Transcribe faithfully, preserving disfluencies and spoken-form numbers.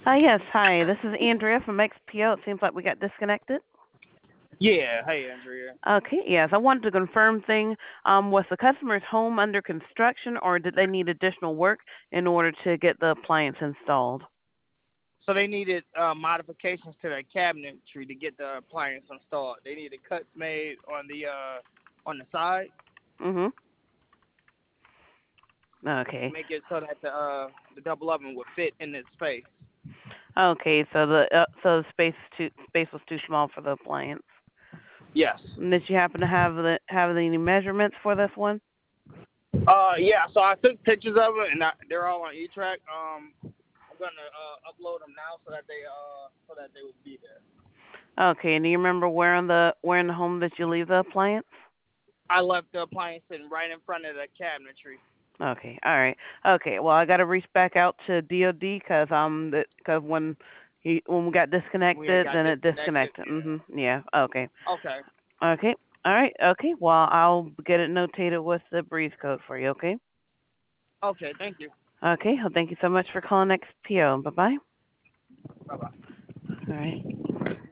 Uh, yes, hi. This is Andrea from X P O. It seems like we got disconnected. Yeah, hey Andrea. Okay, yes, I wanted to confirm thing. Um, was the customer's home under construction, or did they need additional work in order to get the appliance installed? So they needed uh, modifications to their cabinetry to get the appliance installed. They needed cuts made on the uh, on the side Mhm. to Okay. make it so that the uh, the double oven would fit in its space. Okay, so the uh, so the space too space was too small for the appliance. Yes. And did you happen to have the have any measurements for this one? Uh, yeah. So I took pictures of it, and I, they're all on E-Track. Um, I'm gonna uh, upload them now so that they uh so that they will be there. Okay, and do you remember where in the where in the home that you leave the appliance? I left the appliance sitting right in front of the cabinetry. Okay, all right. Okay, well, I got to reach back out to D O D because um, because when he when we got We had disconnected, got then it disconnected. disconnected. Yeah. Mhm. Yeah. Okay. Okay. Okay. All right. Okay. Well, I'll get it notated with the breeze code for you. Okay. Okay. Thank you. Okay. Well, thank you so much for calling X P O. Bye bye. Bye bye. All right.